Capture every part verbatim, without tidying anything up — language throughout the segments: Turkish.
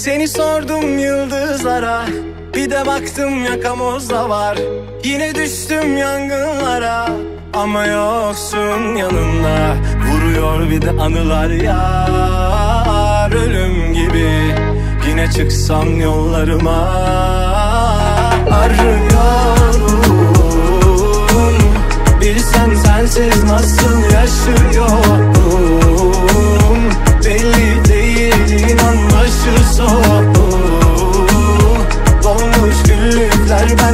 Seni sordum yıldızlara, bir de baktım yakamozda var. Yine düştüm yangınlara, ama yoksun yanımda. Vuruyor bir de anılar yar, ölüm gibi. Yine çıksam yollarıma, arıyorum. Bilsen sensiz nasıl yaşıyorum. Belli değil, inan başı soğuk. Dolmuş güllükler, ben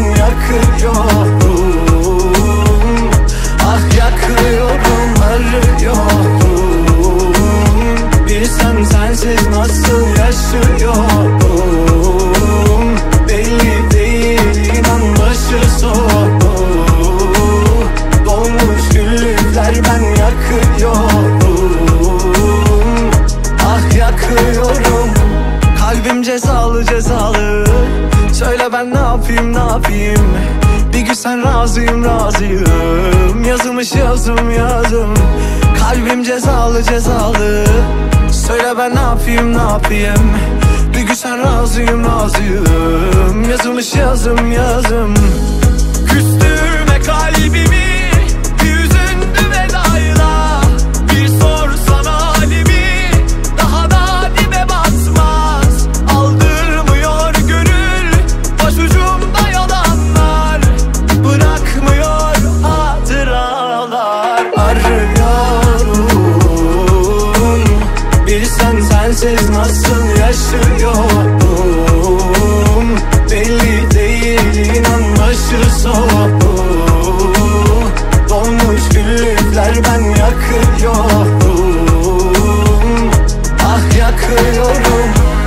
yakıyorum. Ah yakıyorum, arıyorum. Bilsen sensiz nasıl yaşıyorum. Belli değil, inan başı soğuk. Dolmuş güllükler, ben yakıyorum. Ah yakıyorum. Kalbim cezalı cezalı. Söyle ben ne yapayım ne yapayım. Bir gün sen razıyım razıyım. Yazılmış yazım yazım. Kalbim cezalı cezalı. Söyle ben ne yapayım ne yapayım. Bir gün sen razıyım razıyım. Yazılmış yazım yazım. Küstürme kalbimi, bir üzüntü vedayla. Bir sorsana halimi, daha da dibe batmaz. Aldırmıyor gönül, başucumda yalanlar. Bırakmıyor hatıralar. Arıyorum. Bilsen sensiz nasıl yaşıyorum. Belli değil, inan başı soğuk. Dolmuş güllükler, ben yakıyorum. Ah yakıyorum.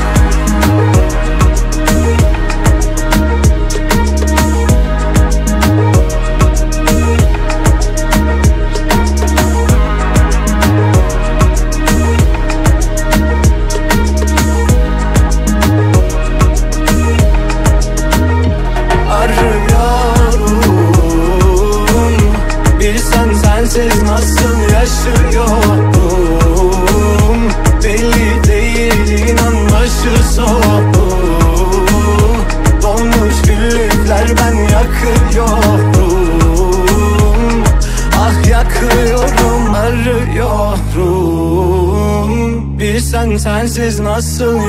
Sensiz nasıl yaşıyorum. Belli değil, inan başı soğuk. Dolmuş güllükler, ben yakıyorum. Ah yakıyorum, arıyorum. Bilsen sensiz nasıl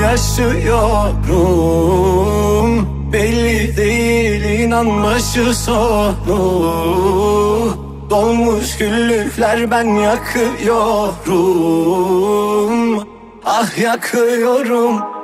yaşıyorum. Belli değil, inan başı soğuk. Dolmuş güllükler, ben yakıyorum. Ah yakıyorum.